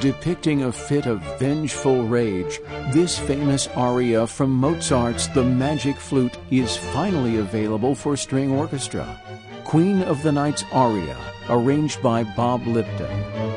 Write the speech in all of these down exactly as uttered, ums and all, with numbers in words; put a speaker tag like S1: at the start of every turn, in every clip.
S1: Depicting a fit of vengeful rage, this famous aria from Mozart's The Magic Flute is finally available for string orchestra. Queen of the Night's Aria, arranged by Bob Lipton.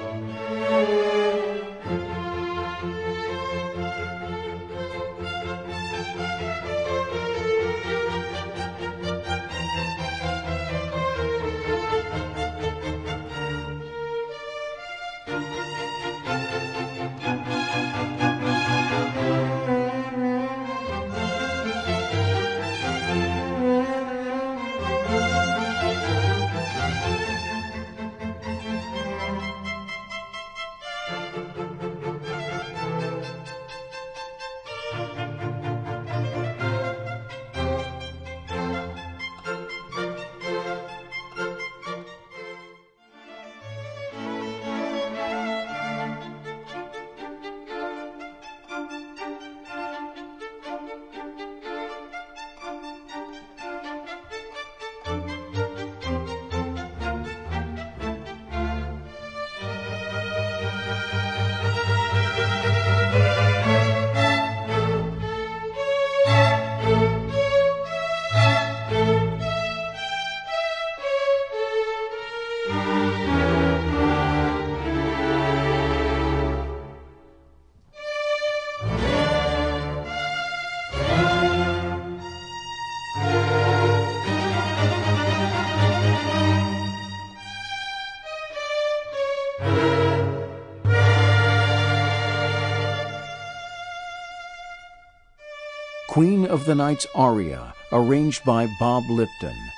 S1: Queen of the Night's Aria, arranged by Bob Lipton.